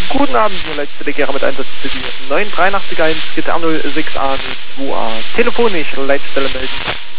Guten Abend, nur letzte Legera mit Einsatz für die 9381 GTR 06A 2A. Telefonisch, Leitstelle melden.